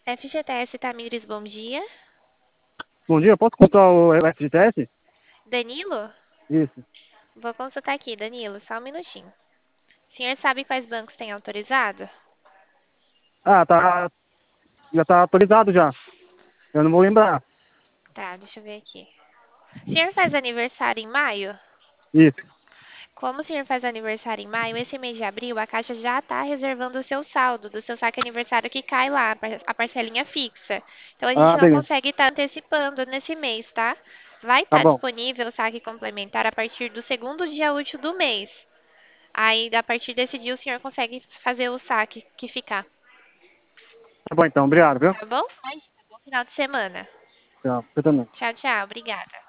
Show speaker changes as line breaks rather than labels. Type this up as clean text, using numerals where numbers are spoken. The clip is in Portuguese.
FGTS Tamires, bom dia.
Bom dia, posso consultar o FGTS?
Danilo?
Isso.
Vou consultar aqui, Danilo, só um minutinho. O senhor sabe quais bancos têm autorizado?
Ah, tá. Já tá autorizado já. Eu não vou lembrar.
Tá, deixa eu ver aqui. O senhor faz aniversário em maio?
Isso.
Como o senhor faz aniversário em maio, esse mês de abril a Caixa já está reservando o seu saldo do seu saque aniversário que cai lá, a parcelinha fixa. Então a gente
Ah,
não
beleza.
consegue estar antecipando nesse mês, tá? Vai
Tá
estar
bom.
disponível o saque complementar a partir do segundo dia útil do mês. Aí, a partir desse dia, o senhor consegue fazer o saque que ficar.
Tá bom então, obrigado, viu?
Tá bom? Bom final de semana.
Tchau. Você também.
Tchau, tchau. Obrigada.